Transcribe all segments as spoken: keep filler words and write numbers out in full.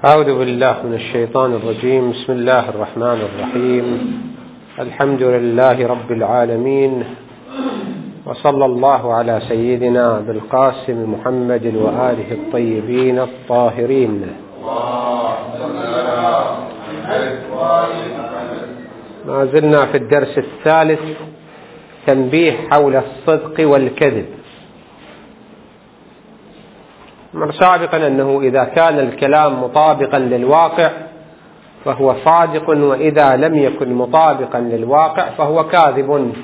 أعوذ بالله من الشيطان الرجيم. بسم الله الرحمن الرحيم. الحمد لله رب العالمين، وصلى الله على سيدنا أبي القاسم محمد وآله الطيبين الطاهرين. ما زلنا في الدرس الثالث، تنبيه حول الصدق والكذب. مر سابقا أنه إذا كان الكلام مطابقا للواقع فهو صادق، وإذا لم يكن مطابقا للواقع فهو كاذب.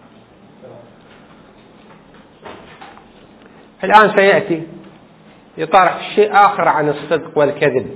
الآن سيأتي يطرح شيء آخر عن الصدق والكذب.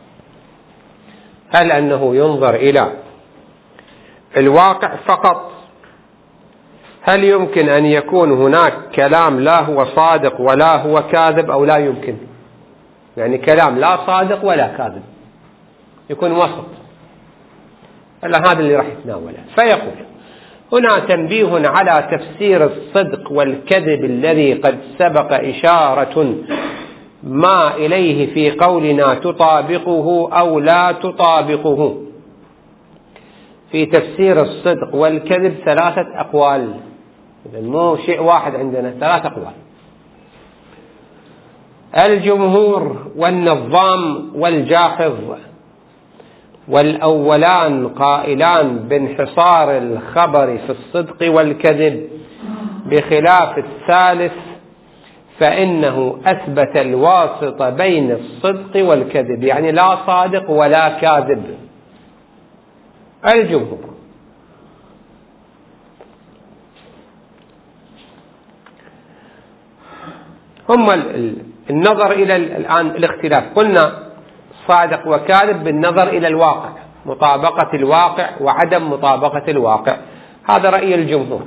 هل أنه ينظر إلى الواقع فقط؟ هل يمكن أن يكون هناك كلام لا هو صادق ولا هو كاذب، أو لا يمكن؟ يعني كلام لا صادق ولا كاذب، يكون وسط. هذا اللي راح يتناوله. فيقول هنا تنبيه على تفسير الصدق والكذب الذي قد سبق إشارة ما إليه في قولنا تطابقه أو لا تطابقه. في تفسير الصدق والكذب ثلاثة أقوال، إذن مو شيء واحد عندنا، ثلاثة أقوال. الجمهور والنظام والجاحظ، والأولان قائلان بانحصار الخبر في الصدق والكذب، بخلاف الثالث فإنه أثبت الواسطة بين الصدق والكذب، يعني لا صادق ولا كاذب. الجمهور هم النظر إلى الآن الاختلاف. قلنا صادق وكاذب بالنظر إلى الواقع، مطابقة الواقع وعدم مطابقة الواقع، هذا رأي الجمهور.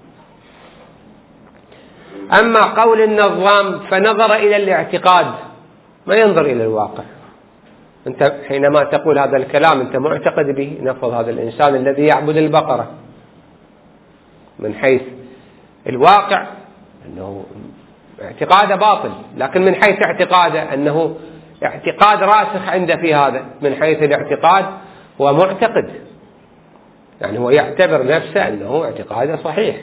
أما قول النظام فنظر إلى الاعتقاد، ما ينظر إلى الواقع. أنت حينما تقول هذا الكلام أنت معتقد به. نفض هذا الإنسان الذي يعبد البقرة، من حيث الواقع أنه اعتقاده باطل، لكن من حيث اعتقاده أنه اعتقاد راسخ عنده في هذا. من حيث الاعتقاد هو معتقد، يعني هو يعتبر نفسه أنه اعتقاده صحيح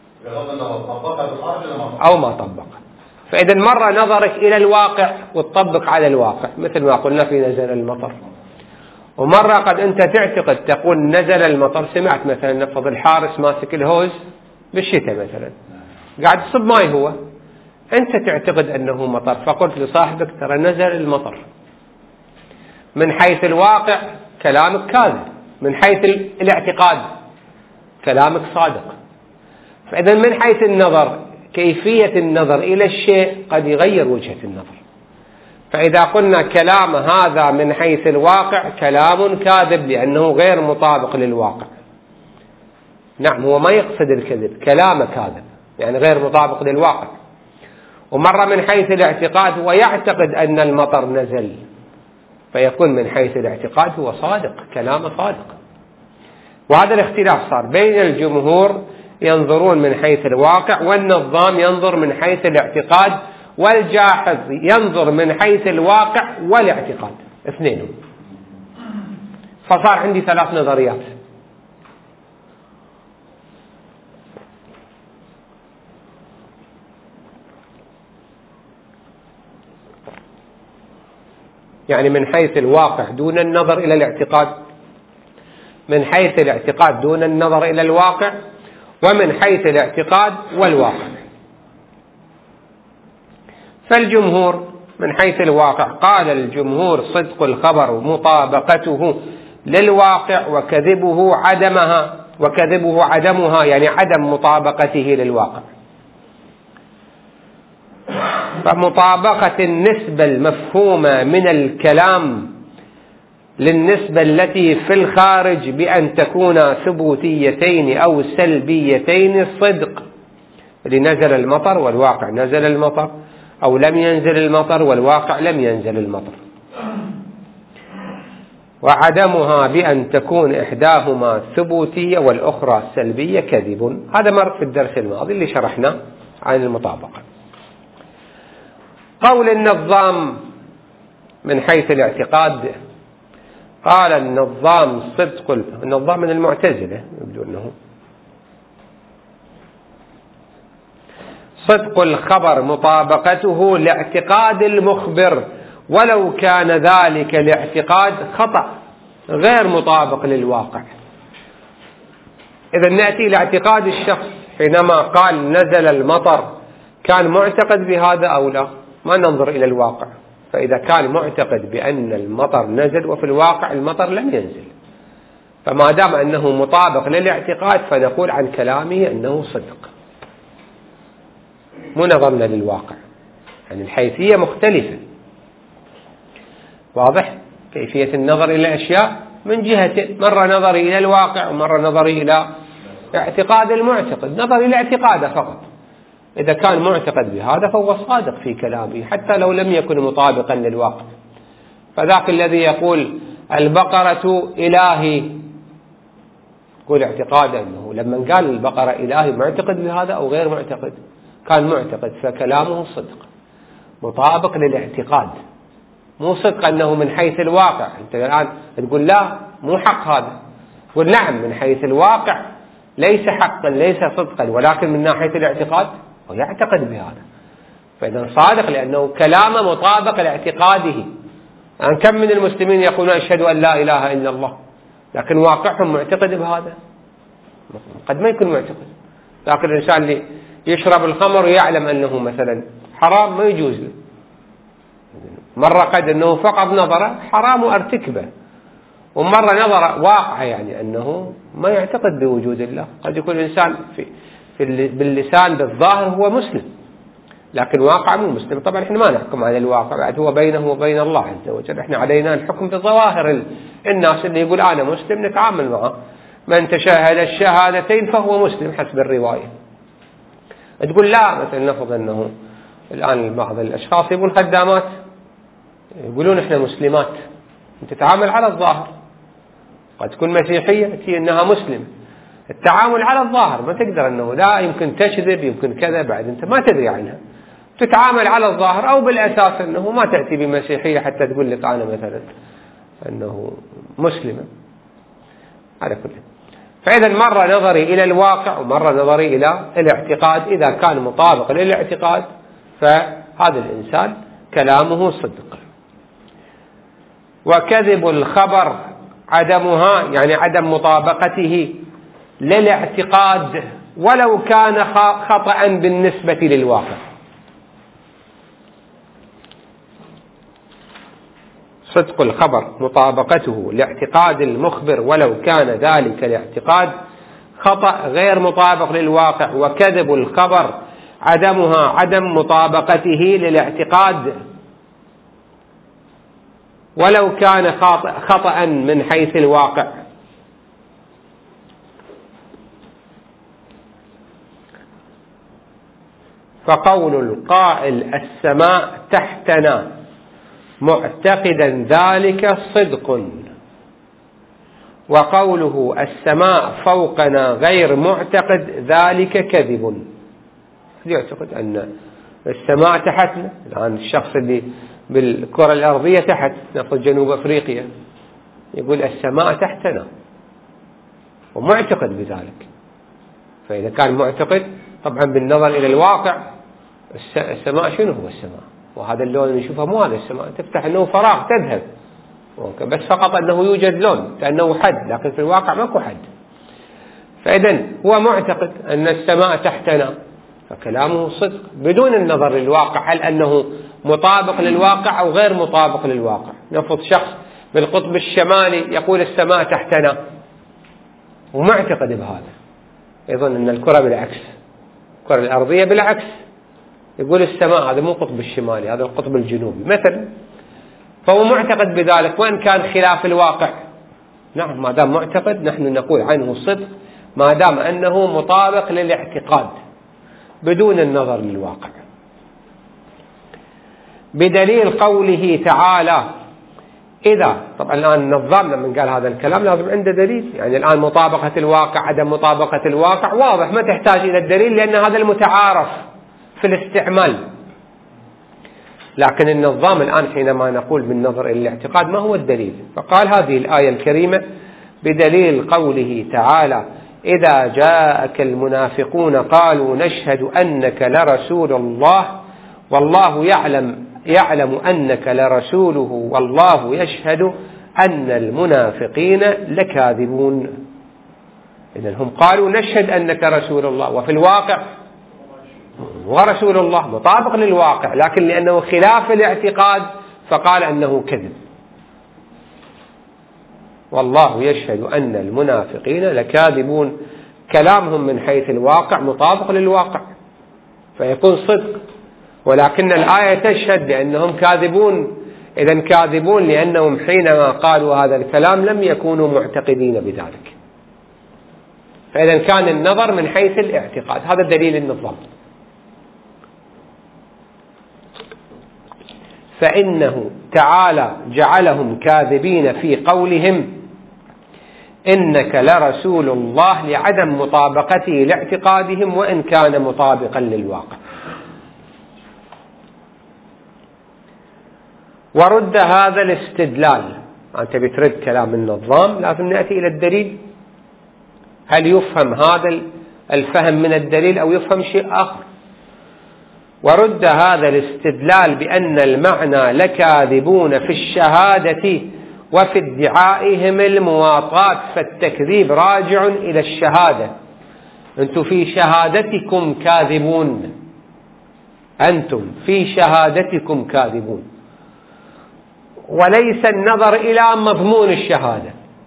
أو ما طبق. فإذا مرة نظرك إلى الواقع وتطبق على الواقع، مثل ما قلنا في نزل المطر. ومرة قد أنت تعتقد تقول نزل المطر، سمعت مثلا نفض الحارس ماسك الهوز بالشتاء مثلا قاعد يصب ماي، هو أنت تعتقد أنه مطر، فقلت لصاحبك ترى نزل المطر. من حيث الواقع كلامك كاذب، من حيث الاعتقاد كلامك صادق. فإذا من حيث النظر، كيفية النظر إلى الشيء قد يغير وجهة النظر. فإذا قلنا كلام هذا من حيث الواقع كلام كاذب لأنه غير مطابق للواقع. نعم، هو ما يقصد الكذب، كلامه كاذب يعني غير مطابق للواقع. ومرة من حيث الاعتقاد هو يعتقد أن المطر نزل، فيكون من حيث الاعتقاد هو صادق، كلامه صادق. وهذا الاختلاف صار بين الجمهور ينظرون من حيث الواقع، والنظام ينظر من حيث الاعتقاد، والجاحظ ينظر من حيث الواقع والاعتقاد، اثنينهم. فصار عندي ثلاث نظريات. يعني من حيث الواقع دون النظر إلى الاعتقاد، من حيث الاعتقاد دون النظر إلى الواقع، ومن حيث الاعتقاد والواقع. فالجمهور من حيث الواقع قال الجمهور صدق الخبر مطابقته للواقع، وكذبه عدمها وكذبه عدمها يعني عدم مطابقته للواقع. فمطابقة النسبة المفهومة من الكلام للنسبة التي في الخارج بأن تكون ثبوتيتين أو سلبيتين صدق، لنزل المطر والواقع نزل المطر، أو لم ينزل المطر والواقع لم ينزل المطر. وعدمها بأن تكون إحداهما ثبوتية والأخرى سلبية كذب. هذا مر في الدرس الماضي اللي شرحنا عن المطابقة. قول النظام من حيث الاعتقاد. قال النظام صدق النظام من المعتزلة يبدو أنه صدق الخبر مطابقته لاعتقاد المخبر ولو كان ذلك الاعتقاد خطأ غير مطابق للواقع. إذا نأتي إلى اعتقاد الشخص حينما قال نزل المطر، كان معتقد بهذا أو لا؟ ما ننظر إلى الواقع. فإذا كان معتقد بأن المطر نزل وفي الواقع المطر لم ينزل، فما دام أنه مطابق للاعتقاد فنقول عن كلامه أنه صدق، مو نظرنا للواقع. يعني الحيثية مختلفة، واضح كيفية النظر إلى الأشياء من جهة مرة نظري إلى الواقع ومرة نظري إلى اعتقاد المعتقد. نظر إلى اعتقاده فقط، إذا كان معتقد بهذا فهو صادق في كلامه حتى لو لم يكن مطابقا للواقع. فذاك الذي يقول البقرة إلهي يقول اعتقاده أنه لما قال البقرة إلهي معتقد بهذا أو غير معتقد؟ كان معتقد، فكلامه صدق مطابق للاعتقاد، مو صدق أنه من حيث الواقع. أنت الآن تقول لا مو حق هذا، تقول نعم من حيث الواقع ليس حقا ليس صدقا، ولكن من ناحية الاعتقاد هو يعتقد بهذا، فإذا صادق لأنه كلامه مطابق لاعتقاده. يعني كم من المسلمين يقولون أشهد أن لا إله إلا الله لكن واقعهم معتقد بهذا؟ قد ما يكون معتقد. لكن الإنسان اللي يشرب الخمر ويعلم أنه مثلا حرام ما يجوز له، مرة قد أنه فقط نظر حرام وارتكبه، ومرة نظر واقع يعني أنه ما يعتقد بوجود الله. قد يكون الإنسان في, في باللسان بالظاهر هو مسلم لكن واقع مو مسلم. طبعا احنا ما نحكم على الواقع، بعد هو بينه وبين الله عز وجل. احنا علينا الحكم بظواهر الناس. اللي يقول أنا مسلم نتعامل معه، من تشاهد الشهادتين فهو مسلم حسب الرواية. تقول لا مثلا نفرض أنه الآن بعض الأشخاص يبون خدامات يقولون احنا مسلمات، تتعامل على الظاهر. قد تكون مسيحية تي انها مسلم، التعامل على الظاهر ما تقدر انه لا يمكن تكذب يمكن كذا، بعد انت ما تدري عنها، تتعامل على الظاهر او بالاساس انه ما تأتي بمسيحية حتى تقول لك انا مثلا انه مسلمة على كل. فاذا مرة نظري الى الواقع ومرة نظري الى الاعتقاد. اذا كان مطابق للاعتقاد فهذا الانسان كلامه صدق. وكذب الخبر عدمها يعني عدم مطابقته للاعتقاد ولو كان خطأ بالنسبة للواقع. صدق الخبر مطابقته لاعتقاد المخبر ولو كان ذلك الاعتقاد خطأ غير مطابق للواقع. وكذب الخبر عدمها عدم مطابقته للاعتقاد ولو كان خطأ من حيث الواقع. فقول القائل السماء تحتنا معتقدا ذلك صدق، وقوله السماء فوقنا غير معتقد ذلك كذب. يعتقد أن السماء تحتنا. الآن الشخص اللي بالكرة الأرضية تحت نفس جنوب أفريقيا يقول السماء تحتنا ومعتقد بذلك. فإذا كان معتقد طبعا بالنظر إلى الواقع السماء شنو هو السماء؟ وهذا اللون اللي نشوفه مو هذا السماء، تفتح أنه فراغ تذهب بس فقط أنه يوجد لون كأنه حد، لكن في الواقع ماكو حد. فإذا هو معتقد أن السماء تحتنا فكلامه صدق بدون النظر للواقع، هل أنه مطابق للواقع أو غير مطابق للواقع. نفرض شخص بالقطب الشمالي يقول السماء تحتنا ومعتقد بهذا، يظن أن الكرة بالعكس، الكرة الأرضية بالعكس، يقول السماء هذا مو القطب الشمالي هذا القطب الجنوبي مثلا، فهو معتقد بذلك وإن كان خلاف الواقع. نعم ما دام معتقد نحن نقول عنه صدق ما دام أنه مطابق للاعتقاد بدون النظر للواقع. بدليل قوله تعالى إذا، طبعا الآن نظامنا من قال هذا الكلام لازم عنده دليل. يعني الآن مطابقة الواقع عدم مطابقة الواقع واضح ما تحتاج إلى الدليل لأن هذا المتعارف في الاستعمال. لكن النظام الآن حينما نقول بالنظر إلى الاعتقاد ما هو الدليل؟ فقال هذه الآية الكريمة بدليل قوله تعالى: إذا جاءك المنافقون قالوا نشهد أنك لرسول الله والله يعلم يعلم أنك لرسوله والله يشهد أن المنافقين لكاذبون. إذن هم قالوا نشهد أنك رسول الله، وفي الواقع ورسول الله مطابق للواقع، لكن لأنه خلاف الاعتقاد فقال أنه كذب. والله يشهد أن المنافقين لكاذبون، كلامهم من حيث الواقع مطابق للواقع فيكون صدق، ولكن الآية تشهد بأنهم كاذبون. إذن كاذبون لأنهم حينما قالوا هذا الكلام لم يكونوا معتقدين بذلك، فإذا كان النظر من حيث الاعتقاد. هذا دليل النظام. فإنه تعالى جعلهم كاذبين في قولهم إنك لرسول الله لعدم مطابقته لاعتقادهم وإن كان مطابقا للواقع. ورد هذا الاستدلال، أنت بترد كلام النظام لازم نأتي إلى الدليل. هل يفهم هذا الفهم من الدليل أو يفهم شيء آخر؟ ورد هذا الاستدلال بأن المعنى لكاذبون في الشهادة وفي ادعائهم المواطاة، فالتكذيب راجع إلى الشهادة. أنتم في شهادتكم كاذبون، أنتم في شهادتكم كاذبون، وليس النظر إلى مضمون الشهادة،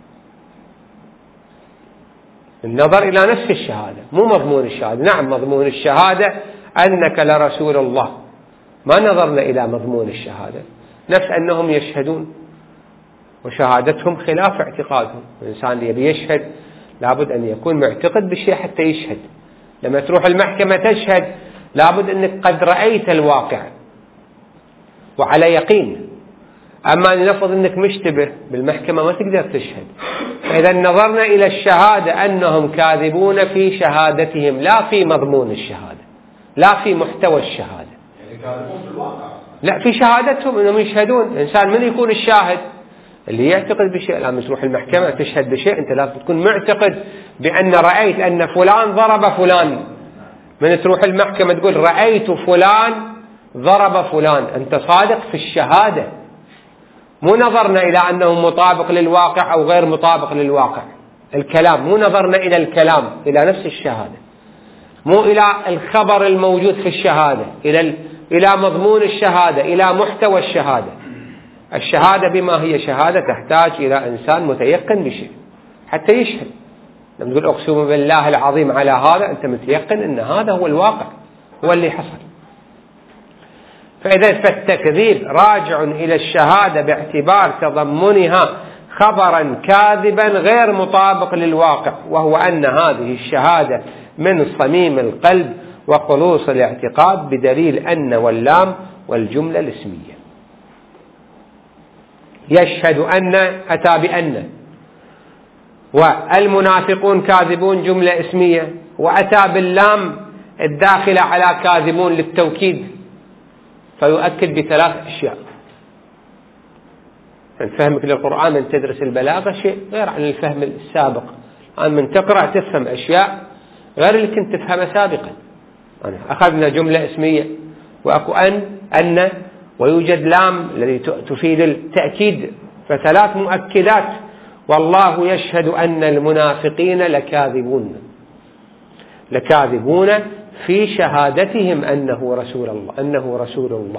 النظر إلى نفس الشهادة مو مضمون الشهادة. نعم مضمون الشهادة أنك لرسول الله، ما نظرنا إلى مضمون الشهادة، نفس أنهم يشهدون وشهادتهم خلاف اعتقادهم. الإنسان اللي يبي يشهد لابد أن يكون معتقد بشيء حتى يشهد. لما تروح المحكمة تشهد لابد أنك قد رأيت الواقع وعلى يقين، أما نفرض أنك مشتبه بالمحكمة ما تقدر تشهد. فإذا نظرنا إلى الشهادة أنهم كاذبون في شهادتهم لا في مضمون الشهادة، لا في محتوى الشهادة، يعني كاذبون في الواقع، لا في شهادتهم أنهم يشهدون. الإنسان من يكون الشاهد؟ اللي يعتقد بشيء. لما تروح المحكمة تشهد بشيء أنت لازم تكون معتقد بأن رأيت أن فلان ضرب فلان. من تروح المحكمة تقول رأيت فلان ضرب فلان، أنت صادق في الشهادة، مو نظرنا إلى أنه مطابق للواقع أو غير مطابق للواقع. الكلام مو نظرنا إلى الكلام، إلى نفس الشهادة، مو إلى الخبر الموجود في الشهادة، إلى إلى مضمون الشهادة، إلى محتوى الشهادة. الشهادة بما هي شهادة تحتاج إلى إنسان متيقن بشيء حتى يشهد. لما تقول أقسم بالله العظيم على هذا أنت متيقن أن هذا هو الواقع، هو اللي حصل. فإذا فالتكذيب راجع إلى الشهادة باعتبار تضمنها خبرا كاذبا غير مطابق للواقع، وهو أن هذه الشهادة من صميم القلب وخلوص الاعتقاد بدليل أن واللام والجملة الاسمية. يشهد أن أتى بأن، والمنافقون كاذبون جملة اسمية، وأتى باللام الداخلة على كاذبون للتوكيد، فيؤكد بثلاث أشياء. من فهمك للقرآن من تدرس البلاغة شيء غير عن الفهم السابق. الآن من تقرأ تفهم أشياء غير اللي كنت تفهمها سابقا. أخذنا جملة اسمية وأكو أن أن ويوجد لام الذي تفيد التأكيد، فثلاث مؤكدات. والله يشهد أن المنافقين لكاذبون، لكاذبون في شهادتهم أنه رسول الله، أنه رسول الله.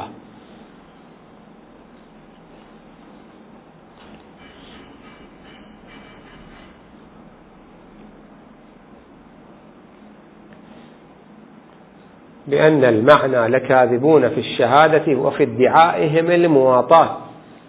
بأن المعنى لكاذبون في الشهادة وفي ادعائهم المواطاة.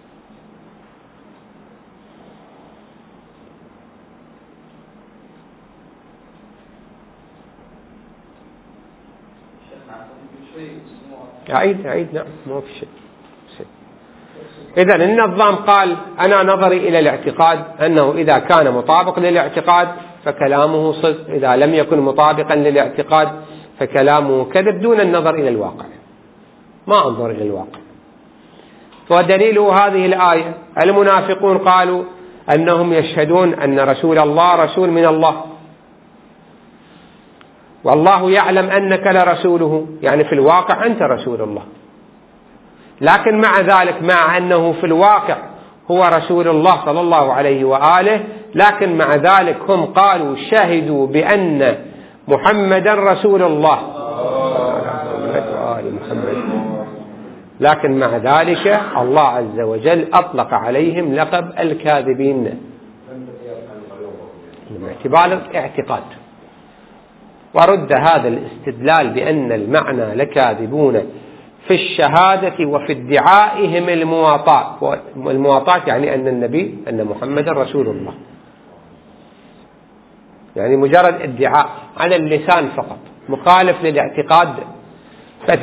أعيد أعيد نعم ما في شيء. إذن النظام قال أنا نظري إلى الاعتقاد أنه إذا كان مطابق للاعتقاد فكلامه صدق، إذا لم يكن مطابقا للاعتقاد فكلامه كذب، دون النظر إلى الواقع. ما أنظر إلى الواقع، ودليل هذه الآية المنافقون قالوا أنهم يشهدون أن رسول الله رسول من الله، والله يعلم أنك لرسوله، يعني في الواقع أنت رسول الله. لكن مع ذلك، مع أنه في الواقع هو رسول الله صلى الله عليه وآله، لكن مع ذلك هم قالوا شهدوا بأن محمدا رسول الله، لكن مع ذلك الله عز وجل أطلق عليهم لقب الكاذبين من اعتبار الاعتقاد. ورد هذا الاستدلال بأن المعنى لكاذبون في الشهادة وفي ادعائهم المواطاة، والمواطاة يعني أن النبي أن محمد رسول الله، يعني مجرد ادعاء على اللسان فقط مخالف للاعتقاد. فت...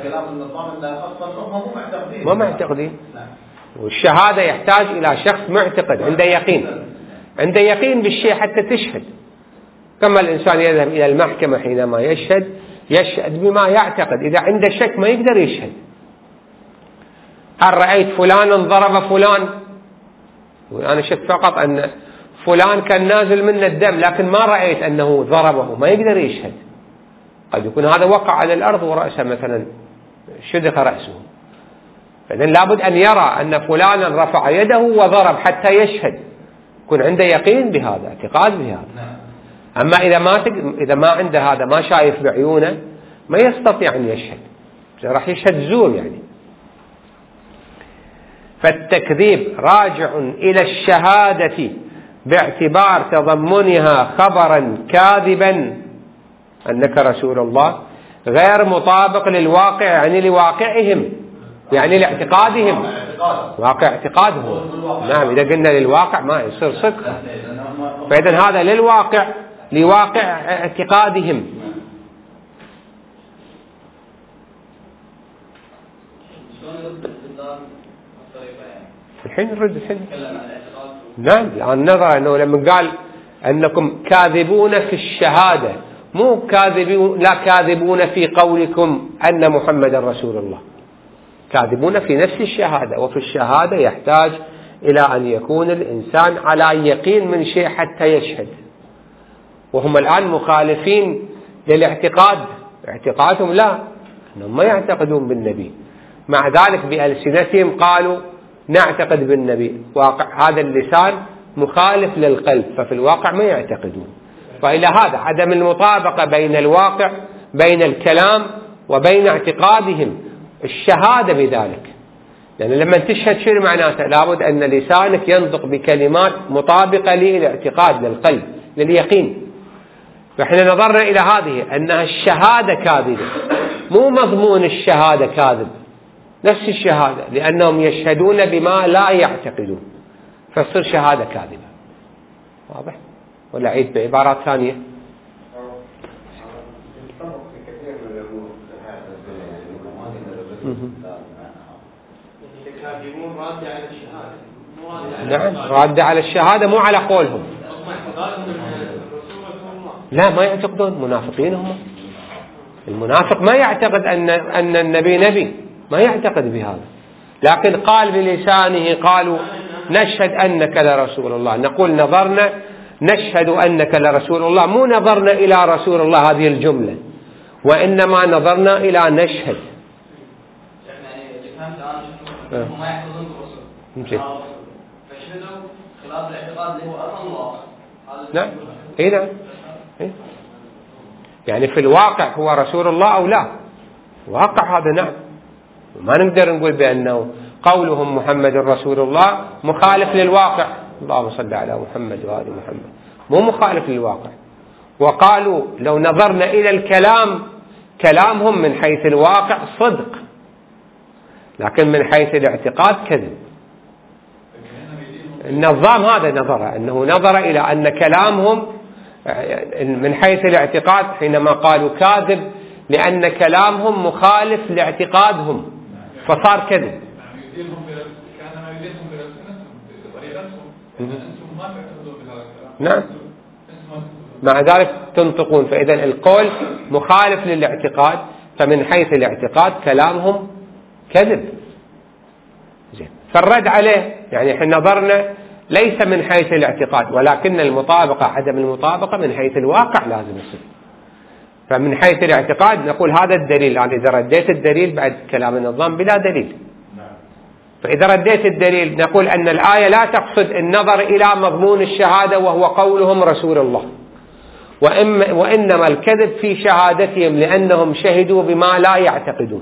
ما معتقدين، والشهادة يحتاج إلى شخص معتقد عنده يقين، عنده يقين بالشيء حتى تشهد. كما الإنسان يذهب إلى المحكمة حينما يشهد يشهد بما يعتقد، إذا عنده شك ما يقدر يشهد. هل رأيت فلانا ضرب فلان؟ أنا شك فقط أن فلان كان نازل منه الدم، لكن ما رأيت أنه ضربه، ما يقدر يشهد. قد يكون هذا وقع على الأرض ورأسه مثلا شدخ رأسه، فإذن لابد أن يرى أن فلانا رفع يده وضرب حتى يشهد، يكون عنده يقين بهذا، اعتقاد بهذا. أما إذا ما إذا ما عنده هذا، ما شايف بعيونه، ما يستطيع أن يشهد، راح يشهد زور يعني. فالتكذيب راجع إلى الشهادة باعتبار تضمنها خبرا كاذبا أنك رسول الله، غير مطابق للواقع، يعني لواقعهم، يعني لاعتقادهم، واقع اعتقادهم. نعم، إذا قلنا للواقع ما يصير صدق، فإذا هذا للواقع، لواقع اعتقادهم. الحين نرد الحين. نعم، الآن نظر أنه لما قال أنكم كاذبون في الشهادة، مو كاذبون، لا كاذبون في قولكم أن محمد رسول الله، كاذبون في نفس الشهادة. وفي الشهادة يحتاج إلى أن يكون الإنسان على يقين من شيء حتى يشهد، وهم الآن مخالفين للاعتقاد، اعتقادهم لا، أنهم ما يعتقدون بالنبي، مع ذلك بألسنتهم قالوا نعتقد بالنبي، واقع هذا اللسان مخالف للقلب، ففي الواقع ما يعتقدون. فإلى هذا عدم المطابقة بين الواقع، بين الكلام وبين اعتقادهم، الشهادة بذلك. لأن لما تشهد شنو معناته؟ لابد أن لسانك ينطق بكلمات مطابقة للاعتقاد، للقلب، لليقين. فإحنا نظرنا إلى هذه أنها الشهادة كاذبة، مو مضمون الشهادة كاذب، نفس الشهادة، لأنهم يشهدون بما لا يعتقدون، فتصير شهادة كاذبة. واضح؟ ولا عيد بعبارات ثانية؟ نعم، راد على الشهادة مو على قولهم. لا، ما يعتقدون، منافقين هم. المنافق ما يعتقد أن أن النبي نبي، ما يعتقد بهذا، لكن قال بلسانه قالوا نشهد أنك لرسول الله. نقول نظرنا نشهد أنك لرسول الله، مو نظرنا إلى رسول الله هذه الجملة، وإنما نظرنا إلى نشهد. ما يحفظون الرسول فشهدوا خلاف الاعتقاد اللي هو أصلا الواقع. نعم، هنا يعني في الواقع هو رسول الله أو لا، واقع هذا. نعم، وما نقدر نقول بأنه قولهم محمد رسول الله مخالف للواقع. اللهم صل على محمد وآل محمد، مو مخالف للواقع. وقالوا لو نظرنا إلى الكلام، كلامهم من حيث الواقع صدق، لكن من حيث الاعتقاد كذب. النظام هذا نظر أنه نظر إلى أن كلامهم من حيث الاعتقاد حينما قالوا كاذب، لأن كلامهم مخالف لاعتقادهم فصار كذب. نعم، مع ذلك تنطقون، فإذا القول مخالف للاعتقاد، فمن حيث الاعتقاد كلامهم كذب. فالرد عليه يعني احنا نظرنا ليس من حيث الاعتقاد، ولكن المطابقة عدم المطابقة من حيث الواقع لازم يصير. فمن حيث الاعتقاد نقول هذا الدليل، يعني إذا رديت الدليل بعد كلام النظام بلا دليل. فإذا رديت الدليل نقول أن الآية لا تقصد النظر إلى مضمون الشهادة وهو قولهم رسول الله، وإنما الكذب في شهادتهم لأنهم شهدوا بما لا يعتقدون.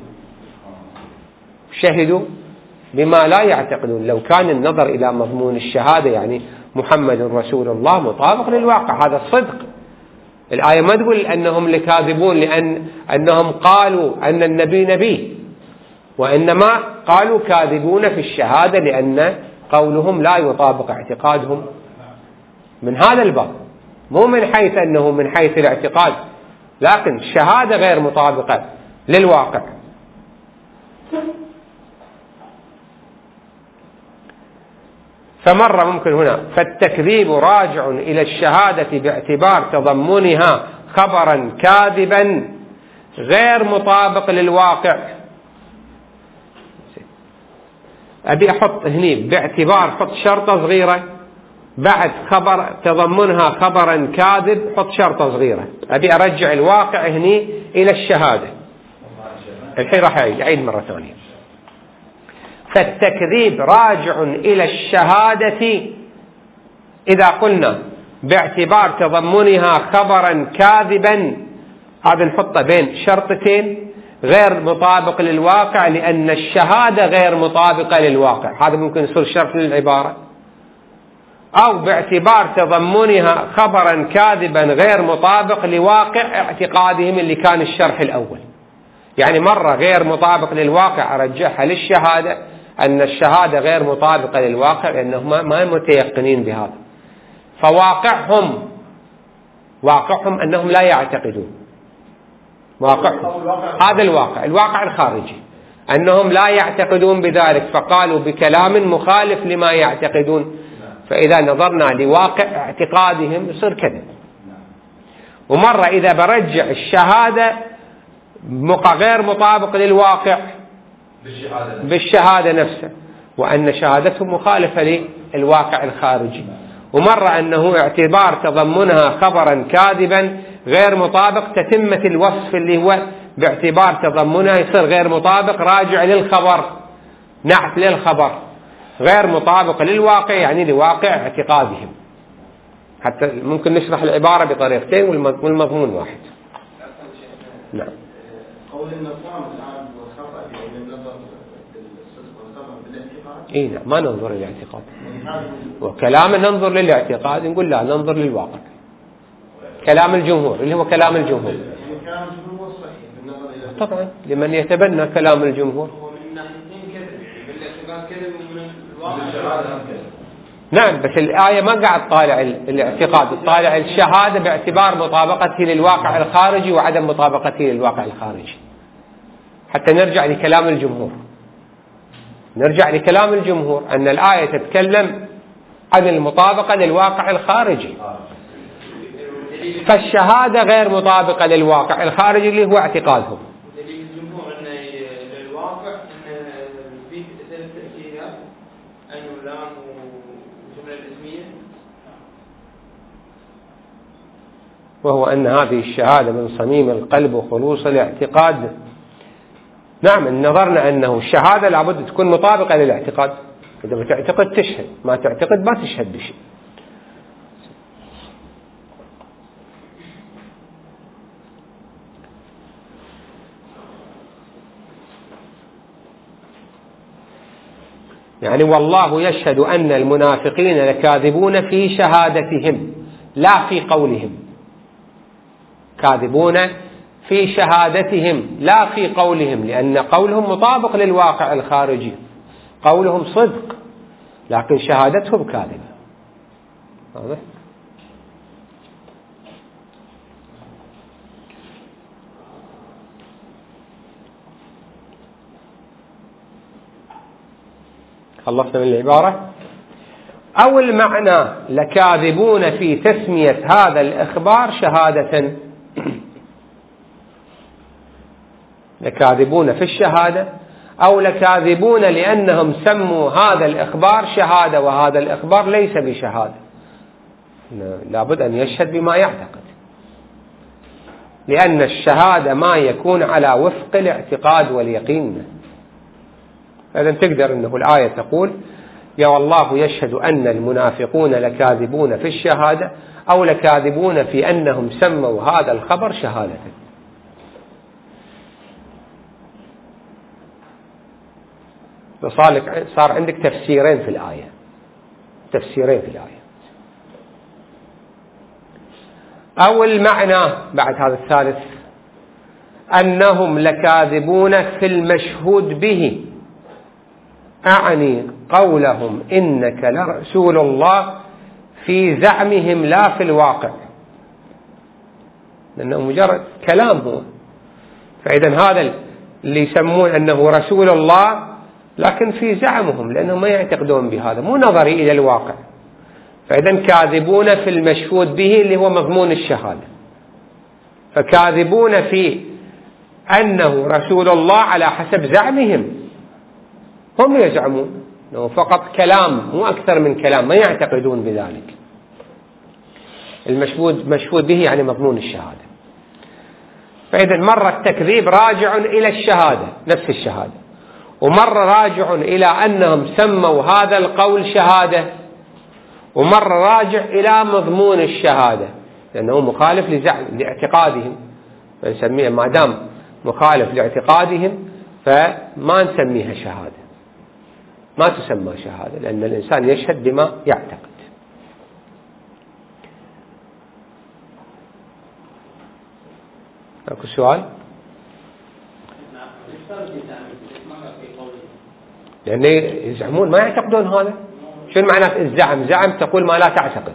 شهدوا بما لا يعتقدون. لو كان النظر إلى مضمون الشهادة يعني محمد رسول الله مطابق للواقع، هذا الصدق. الآية ما تقول أنهم لكاذبون لأن أنهم قالوا أن النبي نبي، وإنما قالوا كاذبون في الشهادة لأن قولهم لا يطابق اعتقادهم. من هذا الباب، مو من حيث أنه من حيث الاعتقاد، لكن الشهادة غير مطابقة للواقع. فمرة ممكن هنا فالتكذيب راجع إلى الشهادة باعتبار تضمنها خبرا كاذبا غير مطابق للواقع. أبي أحط هني باعتبار، حط شرطة صغيرة بعد خبر تضمنها خبرا كاذب، حط شرطة صغيرة. أبي أرجع الواقع هني إلى الشهادة. الحين راح أعيد مرة ثانية. فالتكذيب راجع إلى الشهادة إذا قلنا باعتبار تضمنها خبرا كاذبا، هذا نحطه بين شرطتين غير مطابق للواقع لأن الشهادة غير مطابقة للواقع. هذا ممكن يصير شرط للعبارة. أو باعتبار تضمنها خبرا كاذبا غير مطابق لواقع اعتقادهم اللي كان الشرح الأول. يعني مرة غير مطابق للواقع أرجعها للشهادة، أن الشهادة غير مطابقة للواقع لأنهم ما متيقنين بهذا. فواقعهم واقعهم أنهم لا يعتقدون. واقعهم هذا الواقع، الواقع الخارجي، أنهم لا يعتقدون بذلك، فقالوا بكلام مخالف لما يعتقدون. فإذا نظرنا لواقع اعتقادهم يصير كذب. ومرة إذا برجع الشهادة غير مطابق للواقع بالشهادة, بالشهادة نفسها، وأن شهادتهم مخالفة للواقع الخارجي. ومرة أنه اعتبار تضمنها خبرا كاذبا غير مطابق تتمة الوصف اللي هو باعتبار تضمنها يصير غير مطابق راجع للخبر، نعت للخبر غير مطابق للواقع يعني لواقع اعتقادهم. حتى ممكن نشرح العبارة بطريقتين والمضمون واحد. نعم. قول النظام الآن والخطأ بأن النظر بالصدق والخبر بالاعتقاد. إيه نعم، ما ننظر للاعتقاد. وكلام ننظر للاعتقاد نقول لا، ننظر للواقع. كلام الجمهور اللي هو كلام الجمهور. كلام الجمهور صحيح بالنظر إلى. طبعا لمن يتبنى كلام الجمهور. ومن ناحيتين كذب، بالاعتقاد كذب ومن الواقع. نعم، بس الآية ما قاعد طالع الاعتقاد، طالع الشهادة باعتبار مطابقته للواقع الخارجي وعدم مطابقته للواقع الخارجي. حتى نرجع لكلام الجمهور، نرجع لكلام الجمهور أن الآية تتكلم عن المطابقة للواقع الخارجي، فالشهادة غير مطابقة للواقع الخارجي اللي هو اعتقادهم. دليل الجمهور أن للواقع أن في ثلاث تأكيدات، أنه لام وجملة اسمية، وهو أن هذه الشهادة من صميم القلب وخلوص الاعتقاد. نعم، نظرنا أنه الشهادة لابد تكون مطابقة للاعتقاد. إذا بتعتقد تشهد، ما تعتقد ما تشهد بشيء. يعني والله يشهد أن المنافقين لكاذبون في شهادتهم لا في قولهم. كاذبون في شهادتهم لا في قولهم، لأن قولهم مطابق للواقع الخارجي، قولهم صدق لكن شهادتهم كاذبة. واضح؟ خلصنا من العبارة. أو المعنى لكاذبون في تسمية هذا الإخبار شهادة. لكاذبون في الشهادة، أو لكاذبون لأنهم سموا هذا الإخبار شهادة وهذا الإخبار ليس بشهادة. لابد أن يشهد بما يعتقد، لأن الشهادة ما يكون على وفق الاعتقاد واليقين. إذا تقدر أنه الآية تقول يا والله يشهد أن المنافقون لكاذبون في الشهادة أو لكاذبون في أنهم سموا هذا الخبر شهادة. صار عندك تفسيرين في الآية، تفسيرين في الآية. أول معنى بعد هذا الثالث أنهم لكاذبون في المشهود به، أعني قولهم إنك لرسول الله في زعمهم لا في الواقع، لأنه مجرد كلام هو. فإذا هذا اللي يسمون أنه رسول الله لكن في زعمهم، لأنهم ما يعتقدون بهذا، مو نظري إلى الواقع. فإذا كاذبون في المشهود به اللي هو مضمون الشهادة، فكاذبون في أنه رسول الله على حسب زعمهم، هم يزعمون أنه فقط كلام مو أكثر من كلام، ما يعتقدون بذلك. المشهود مشهود به يعني مضمون الشهادة. فإذا مرة التكذيب راجع إلى الشهادة نفس الشهادة، ومرة راجع إلى أنهم سموا هذا القول شهادة، ومرة راجع إلى مضمون الشهادة لأنه مخالف لاعتقادهم، فنسميه ما دام مخالف لاعتقادهم فما نسميها شهادة، ما تسمى شهادة، لأن الإنسان يشهد بما يعتقد. أكو سؤال؟ لأن يزعمون ما يعتقدون هذا. شنو معنى الزعم؟ زعم تقول ما لا تعتقد.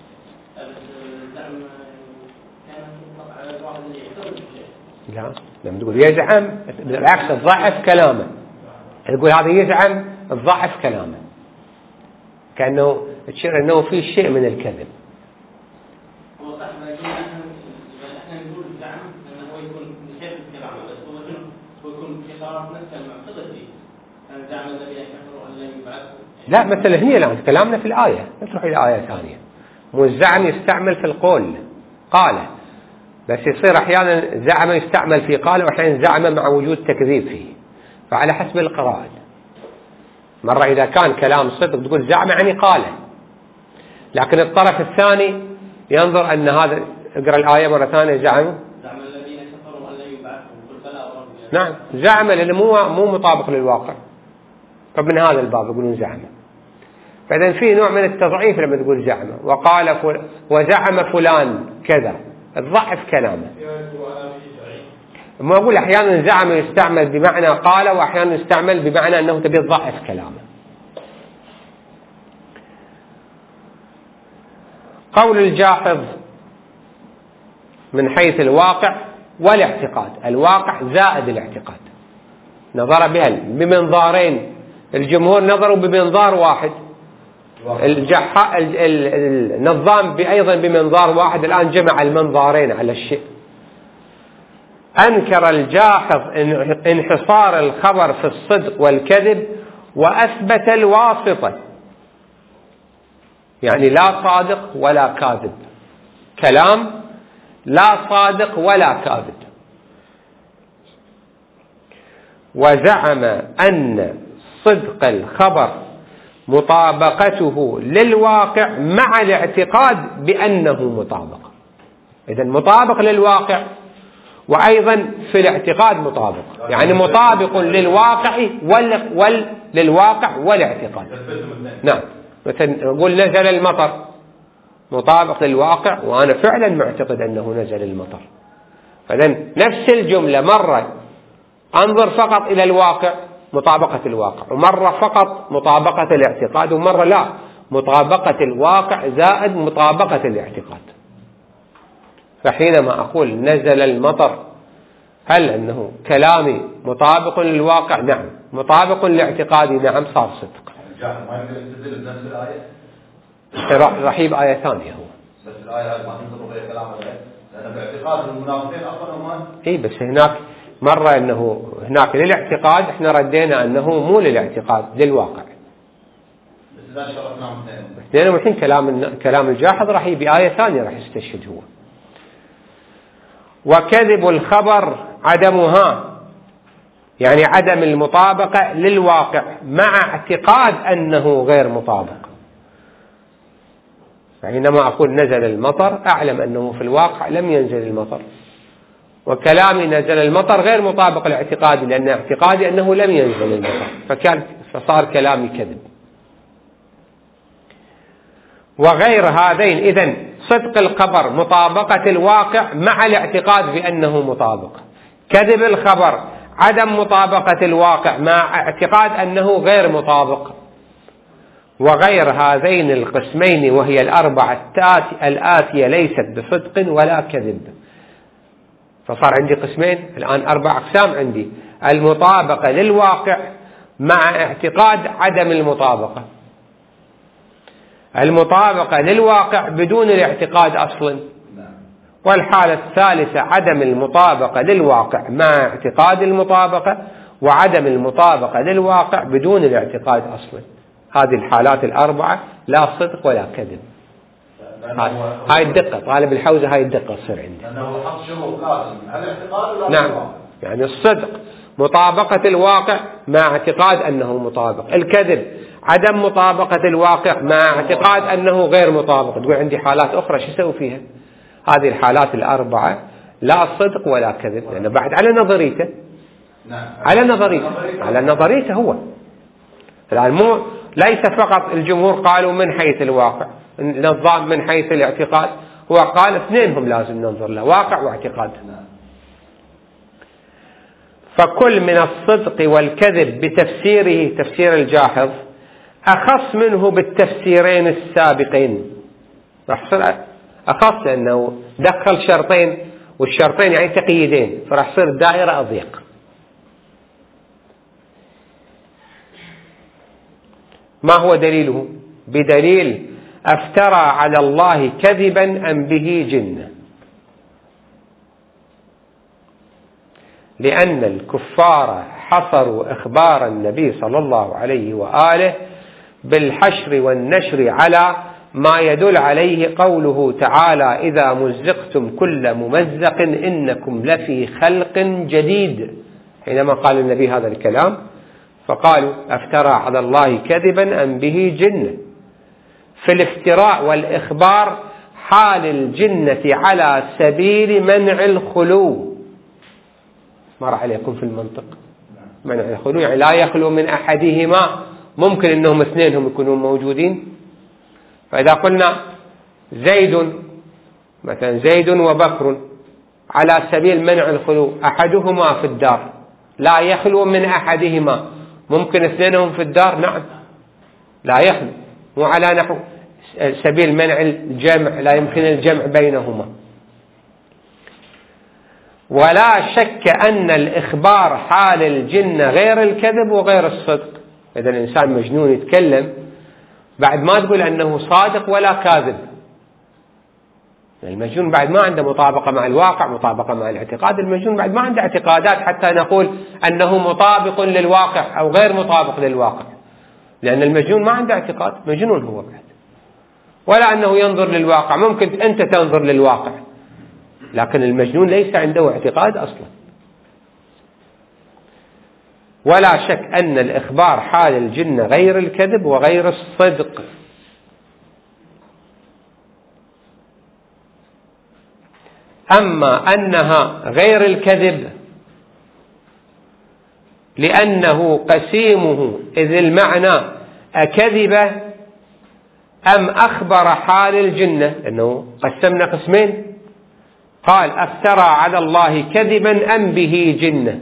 لا، لما تقول يزعم بالعكس تضعف كلامه. تقول هذا يزعم تضعف كلامه، كأنه تشير أنه في شيء من الكذب. هو صح، لكن احنا نقول زعم أنه هو يكون شيء من كلامه، بس هو شنو؟ هو يكون في قرار نفسه المعتقد فيه. أنا زعم الذين كفروا أن لن يبعثوا. لا، مثلا هي الآن كلامنا في الآية، نروح إلى آية ثانية. مو الزعم يستعمل في القول قال، بس يصير أحيانا زعم يستعمل في قال، وأحيانا زعم مع وجود تكذيب فيه، فعلى حسب القراءة. مرة إذا كان كلام صدق تقول زعم يعني قاله، لكن الطرف الثاني ينظر أن هذا، اقرأ الآية مرة ثانية. زعم زعم الذين كفروا أن لن يبعثوا، قل بلى وربي. نعم، زعم لأنه مو مو مطابق للواقع، فمن هذا الباب يقولون زعم. فإذا في نوع من التضعيف لما تقول زعم، وقال فل... وزعم فلان كذا، تضعف كلامه. ما أقول أحيانا زعم يستعمل بمعنى قال، وأحيانا يستعمل بمعنى أنه تبي تضعف كلامه. قول الجاحظ من حيث الواقع والاعتقاد، الواقع زائد الاعتقاد، نظر بها بمنظارين، الجمهور نظروا بمنظار واحد، الجحا النظام أيضا بمنظار واحد، الآن جمع المنظارين على الشيء. أنكر الجاحظ انحصار الخبر في الصدق والكذب وأثبت الواسطة، يعني لا صادق ولا كاذب، كلام لا صادق ولا كاذب. وزعم أن صدق الخبر مطابقته للواقع مع الاعتقاد بأنه مطابق. إذن مطابق للواقع وأيضا في الاعتقاد مطابق، يعني مطابق للواقع وال... وال... للواقع والاعتقاد. نعم، مثلا نقول نزل المطر، مطابق للواقع وأنا فعلا معتقد أنه نزل المطر. فإذن نفس الجملة مرة أنظر فقط إلى الواقع، مطابقة الواقع، ومرة فقط مطابقة الاعتقاد، ومرة لا، مطابقة الواقع زائد مطابقة الاعتقاد. فحينما أقول نزل المطر، هل أنه كلامي مطابق للواقع؟ نعم. مطابق لاعتقادي؟ نعم، صار صدق. ما يقدر يستدل بنفس الآية؟ راح يجيب آية ثانية هو. بس الآية هذه ما تنطبق على كلام الله، لأن باعتقاد المنافقين أصلا هم. إيه، بس هناك مرة أنه هناك للاعتقاد، احنا ردينا أنه مو للاعتقاد للواقع. اثنين والحين كلام كلام الجاحظ راح يبي آية ثانية راح يستشهد هو. وكذب الخبر عدمها، يعني عدم المطابقة للواقع مع اعتقاد أنه غير مطابق. حينما أقول نزل المطر أعلم أنه في الواقع لم ينزل المطر، وكلامي نزل المطر غير مطابق لاعتقادي، لأن اعتقادي أنه لم ينزل المطر، فكان فصار كلامي كذب. وغير هذين إذن صدق الخبر مطابقة الواقع مع الاعتقاد بأنه مطابق، كذب الخبر عدم مطابقة الواقع مع اعتقاد أنه غير مطابق. وغير هذين القسمين وهي الأربعة الآتية ليست بصدق ولا كذب. فصار عندي قسمين الآن، أربع أقسام عندي: المطابقة للواقع مع اعتقاد عدم المطابقة، المطابقة للواقع بدون الاعتقاد أصلا، والحالة الثالثة عدم المطابقة للواقع مع اعتقاد المطابقة، وعدم المطابقة للواقع بدون الاعتقاد أصلا. هذه الحالات الأربعة لا صدق ولا كذب. هاي الدقة طالب الحوزة، هاي الدقة تصير عندي. أنه حط شروط لازم الاعتقاد ولا نعم، يعني الصدق مطابقة الواقع مع اعتقاد أنه مطابق، الكذب عدم مطابقة الواقع مع اعتقاد أنه غير مطابق. تقول عندي حالات أخرى شو اسوي فيها؟ هذه الحالات الأربعة لا صدق ولا كذب، لأنه بعد على نظريته. نعم. على نظريته على نظريته هو. الآن مو ليس فقط الجمهور قالوا من حيث الواقع، النظام من حيث الاعتقاد، هو قال اثنينهم لازم ننظر له، واقع واعتقاد. فكل من الصدق والكذب بتفسيره تفسير الجاحظ أخص منه بالتفسيرين السابقين. راح يصير أخص لأنه دخل شرطين، والشرطين يعني تقييدين، فراح يصير الدائرة أضيق. ما هو دليله؟ بدليل أفترى على الله كذبا أم به جنة. لأن الكفار حصروا إخبار النبي صلى الله عليه وآله بالحشر والنشر على ما يدل عليه قوله تعالى: إذا مزقتم كل ممزق إنكم لفي خلق جديد. حينما قال النبي هذا الكلام فقالوا: أفترى على الله كذبا أم به جنة. في الافتراء والإخبار حال الجنة على سبيل منع الخلو. مر عليكم في المنطق منع الخلو، يعني لا يخلو من أحدهما، ممكن أنهم اثنينهم يكونوا موجودين. فإذا قلنا زيد مثلا زيد وبكر على سبيل منع الخلو، أحدهما في الدار لا يخلو من أحدهما، ممكن اثنينهم في الدار؟ نعم لا يخلو، مو على نحو سبيل منع الجمع، لا يمكن الجمع بينهما. ولا شك أن الإخبار حال الجنة غير الكذب وغير الصدق. إذا الإنسان مجنون يتكلم بعد ما تقول أنه صادق ولا كاذب. المجنون بعد ما عنده مطابقة مع الواقع، مطابقة مع الاعتقاد. المجنون بعد ما عنده اعتقادات حتى نقول أنه مطابق للواقع أو غير مطابق للواقع، لأن المجنون ما عنده اعتقاد، مجنون هو بعد، ولا أنه ينظر للواقع. ممكن أنت تنظر للواقع، لكن المجنون ليس عنده اعتقاد أصلا. ولا شك أن الإخبار حال الجنة غير الكذب وغير الصدق. أما أنها غير الكذب لأنه قسيمه، إذ المعنى أكذب أم أخبر حال الجنة، لأنه قسمنا قسمين، قال أفترى على الله كذبا أم به جنة،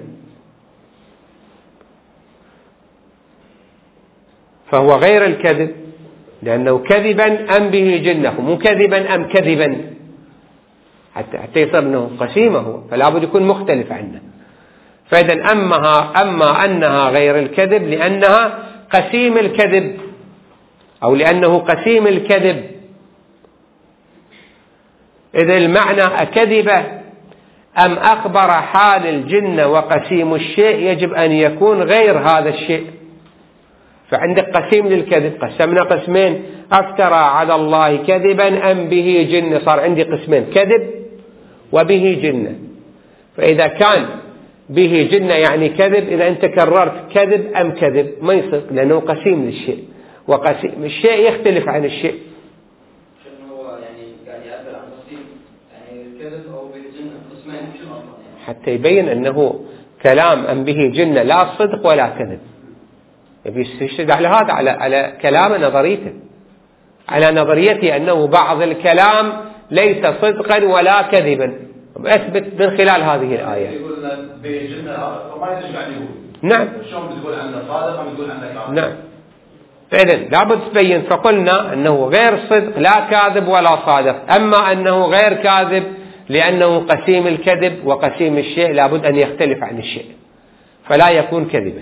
فهو غير الكذب لأنه كذبا أم به جنة، مو كذبا أم كذبا، حتى حتى يصير أنه قسيمة هو، فلا بد يكون مختلف عنه. فإذا أما أما أنها غير الكذب لأنها قسيم الكذب، أو لأنه قسيم الكذب، إذا المعنى أكذب أم أخبر حال الجنة وقسيم الشيء يجب أن يكون غير هذا الشيء. فعندك قسيم للكذب، قسمنا قسمين، أفترى على الله كذبا أم به جنة، صار عندي قسمين، كذب وبه جنة. فإذا كان به جنة يعني كذب، إذا أنت كررت كذب أم كذب ما يصير، لأنه قسيم للشيء، وقسيم الشيء يختلف عن الشيء. شنو هو يعني قاعد يعبر عن قسيم يعني الكذب أو به جنة قسمين شنو يعني؟ حتى يبين أنه كلام أم به جنة لا صدق ولا كذب. يبي يستشهد على هذا، على على كلام نظريته، على نظريته أنه بعض الكلام ليس صدقا ولا كذبا، أثبت من خلال هذه الآية. يقول به جنة فما يدري قاعد يقول. نعم. شلون بتقول عنه صادق أم بتقول عنه كاذب؟ نعم. فإذا لابد تبين، فقلنا أنه غير صدق لا كاذب ولا صادق، أما أنه غير كاذب لأنه قسيم الكذب، وقسيم الشيء لابد أن يختلف عن الشيء فلا يكون كذبا.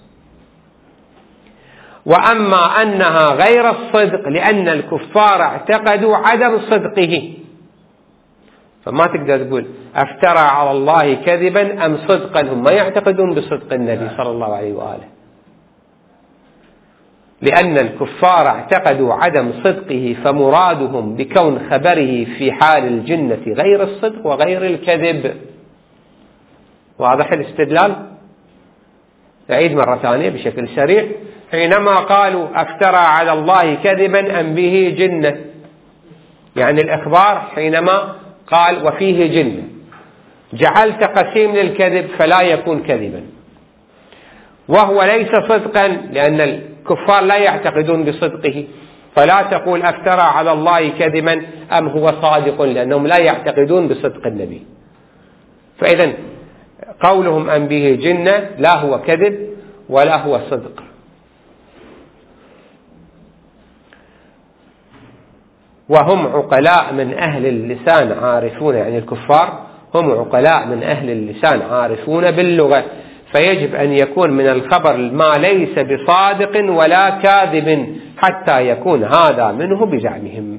وأما أنها غير الصدق لأن الكفار اعتقدوا عدم صدقه، فما تقدر تقول افترى على الله كذبا أم صدقا، هم ما يعتقدون بصدق النبي صلى الله عليه وآله، لأن الكفار اعتقدوا عدم صدقه، فمرادهم بكون خبره في حال الجنة غير الصدق وغير الكذب. واضح الاستدلال؟ أعيد مرة ثانية بشكل سريع. حينما قالوا افترى على الله كذبا أم به جنة، يعني الإخبار حينما قال وفيه جنة جعلت قسيم للكذب فلا يكون كذبا، وهو ليس صدقا لأن الكفار لا يعتقدون بصدقه، فلا تقول افترى على الله كذبا أم هو صادق، لأنهم لا يعتقدون بصدق النبي. فإذا قولهم أم به جنة لا هو كذب ولا هو صدق. وهم عقلاء من أهل اللسان عارفون، يعني الكفار هم عقلاء من أهل اللسان عارفون باللغة، فيجب أن يكون من الخبر ما ليس بصادق ولا كاذب حتى يكون هذا منه بزعمهم.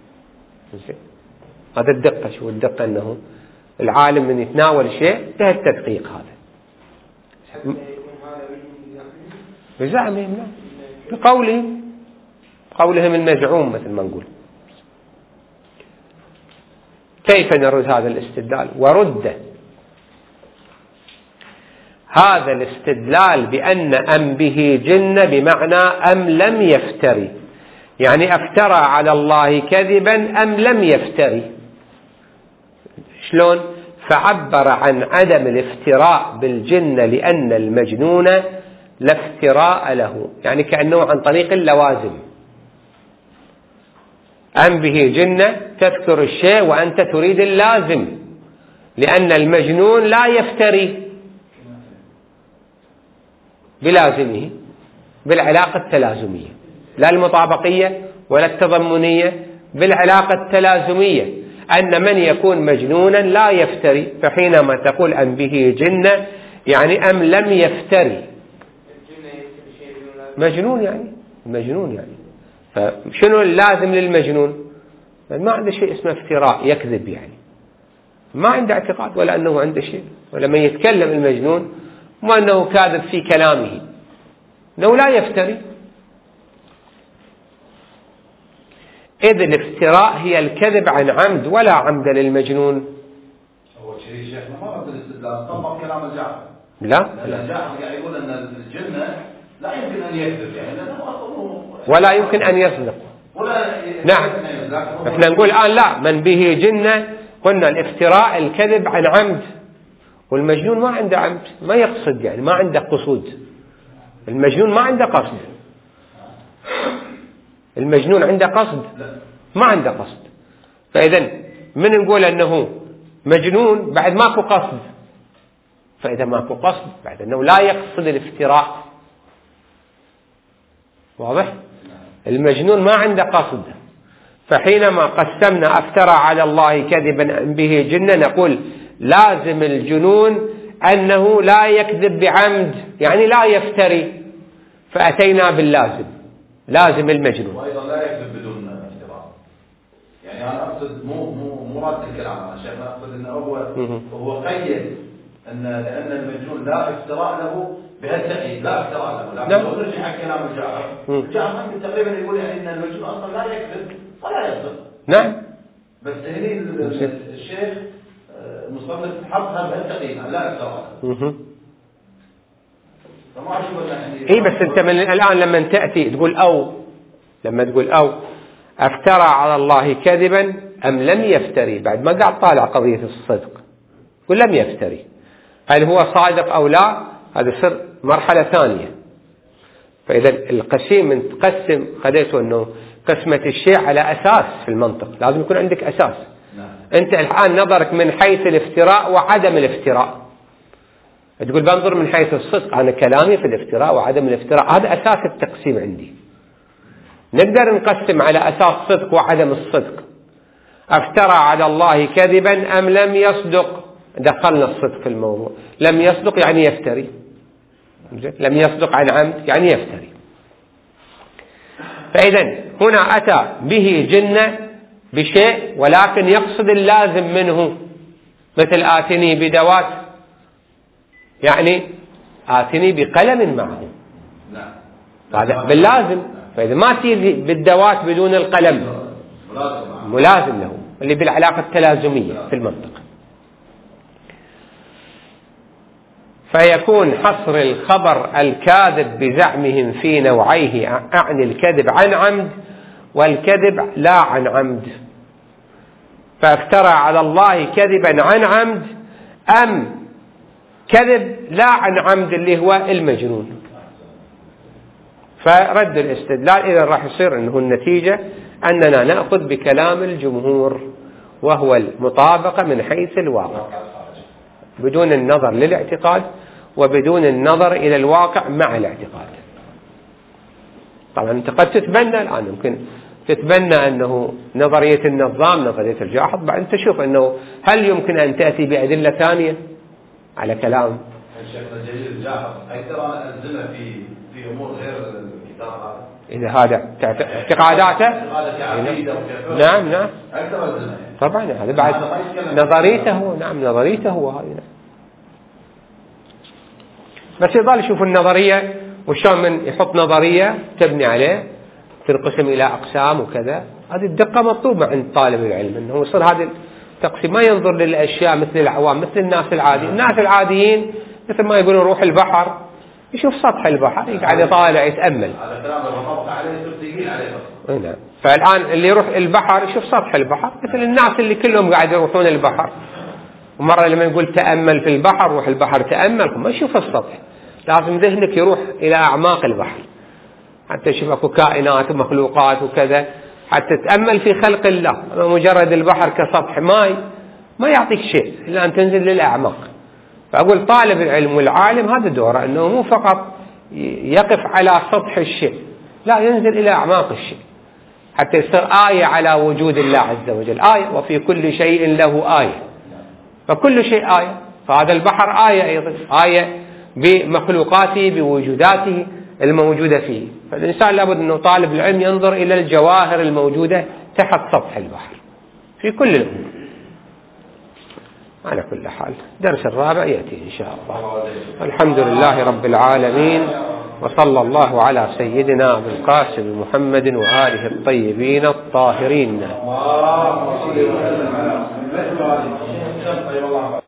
هذا الدقة. شو الدقة؟ أنه العالم من يتناول شيء ده التدقيق هذا بزعمهم، لا بقولهم، قولهم المزعوم مثل ما نقول. كيف نرد هذا الاستدلال؟ ورد هذا الاستدلال بأن أم به جنة بمعنى أم لم يفتري، يعني افترى على الله كذبا أم لم يفتري. شلون؟ فعبر عن عدم الافتراء بالجنة لأن المجنون لا افتراء له، يعني كأنه عن طريق اللوازم. أم به جنة تذكر الشيء وأنت تريد اللازم، لأن المجنون لا يفتري بلازمه بالعلاقة التلازمية، لا المطابقية ولا التضمنية، بالعلاقة التلازمية، أن من يكون مجنونا لا يفتري. فحينما تقول أم به جنة يعني أم لم يفتري، مجنون يعني مجنون يعني فشنو اللازم للمجنون؟ ما عنده شيء اسمه افتراء يكذب، يعني ما عنده اعتقاد ولا أنه عنده شيء. ولما يتكلم المجنون ما أنه كاذب في كلامه، أنه لا يفتري. إذ الافتراء هي الكذب عن عمد ولا عمد للمجنون. هو شيء شيخنا ما رد الاستدلال، طبق كلام الجعفر. لا لأن الجعفر قاعد يقول أن الجنة لا يمكن أن يكذب، يعني لأنه ولا يمكن أن يصدق. نعم، احنا نقول الآن لا، من به جنة قلنا الافتراء الكذب عن عمد، والمجنون ما عنده عمد، ما يقصد، يعني ما عنده قصود. المجنون ما عنده قصد، المجنون عنده قصد؟ ما عنده قصد. فإذا من نقول أنه مجنون بعد ماكو قصد، فإذا ماكو قصد بعد أنه لا يقصد الافتراء. واضح؟ المجنون ما عنده قصد. فحينما قسمنا افترى على الله كذبا به جنة نقول لازم الجنون أنه لا يكذب بعمد، يعني لا يفتري، فأتينا باللازم، لازم المجنون. وأيضا لا يكذب بدون افتراء، يعني أنا أقصد مو مو مو مراد الكلام أنا شيخنا أقصد أنه هو هو قيد أن لأن المجنون لا افتراء له بهالتقييد، لا افتراء له، لكن لو نرجع على كلام الجعفر، الجعفر تقريبا يقول يعني أن المجنون أصلا لا يكذب ولا يصدق. نعم. بس هني الشيخ المصنف حطها بهالتقييد لا افتراء له. فما أشوف يعني. إيه بس أنت من الآن لما تأتي تقول أو لما تقول أو افترى على الله كذبا أم لم يفتري، بعد ما قاعد طالع قضية الصدق، قل لم يفتري، هل هو صادق أو لا، هذا سر مرحلة ثانية. فإذا القسيم من تقسم خذيته أنه قسمة الشيء على أساس في المنطق، لازم يكون عندك أساس. أنت الآن نظرك من حيث الافتراء وعدم الافتراء، تقول بنظر من حيث الصدق، أنا كلامي في الافتراء وعدم الافتراء، هذا أساس التقسيم عندي. نقدر نقسم على أساس صدق وعدم الصدق. افترى على الله كذبا أم لم يصدق، دخلنا الصدق في الموضوع. لم يصدق يعني يفتري، لم يصدق عن عمد يعني يفتري. فإذا هنا أتى به جنة بشيء ولكن يقصد اللازم منه، مثل آتني بدوات يعني آتني بقلم معه، هذا باللازم. فإذا ما تيجي بالدوات بدون القلم ملازم له، اللي بالعلاقة التلازمية في المنطق. فيكون حصر الخبر الكاذب بزعمهم في نوعيه، أعني الكذب عن عمد والكذب لا عن عمد. فافترى على الله كذبا عن عمد أم كذب لا عن عمد اللي هو المجنون. فرد الاستدلال إذا راح يصير أنه النتيجة أننا نأخذ بكلام الجمهور وهو المطابقة من حيث الواقع بدون النظر للاعتقاد وبدون النظر إلى الواقع مع الاعتقاد. طبعا أنت قد تتبنى الآن، يمكن تتبنى أنه نظرية النظام نظرية الجاحظ، بعد تشوف أنه هل يمكن أن تأتي بأدلة ثانية على كلام الشيخ الجليل الجاحظ أكثر ألزمه في في أمور غير الكتاب هذا، إذا هذا اعتقاداته نعم نعم طبعا هذا بعد نظريته، نعم نظريته هو هذه. بس يظل يشوف النظرية وشان من يحط نظرية تبني عليه تنقسم إلى أقسام وكذا. هذه الدقة مطلوبة عند طالب العلم، أنه يصير هذا التقسيم ما ينظر للأشياء مثل العوام مثل الناس العاديين. الناس العاديين مثل ما يقولون روح البحر، يشوف سطح البحر يقعد يطالع يتأمل. هذا كلام ربط عليه تثقيل عليه. نعم. فالآن اللي يروح البحر يشوف سطح البحر مثل الناس اللي كلهم قاعد يروحون البحر، ومرة لما يقول تأمل في البحر روح البحر تأمل، ما يشوف السطح، لازم ذهنك يروح إلى أعماق البحر حتى يشوف أكو كائنات ومخلوقات وكذا، حتى تتأمل في خلق الله. مجرد البحر كسطح ماء ما يعطيك شيء إلا أن تنزل للأعماق. فأقول طالب العلم والعالم هذا دوره، أنه مو فقط يقف على سطح الشيء، لا ينزل إلى أعماق الشيء حتى يصير آية على وجود الله عز وجل. آية وفي كل شيء له آية، فكل شيء آية، فهذا البحر آية أيضا، آية بمخلوقاته بوجوداته الموجودة فيه. فالإنسان لابد أنه طالب العلم ينظر إلى الجواهر الموجودة تحت سطح البحر في كل الأمور. على كل حال درس الرابع يأتي إن شاء الله. الحمد لله رب العالمين، وصلى الله على سيدنا أبي القاسم محمد وآله الطيبين الطاهرين.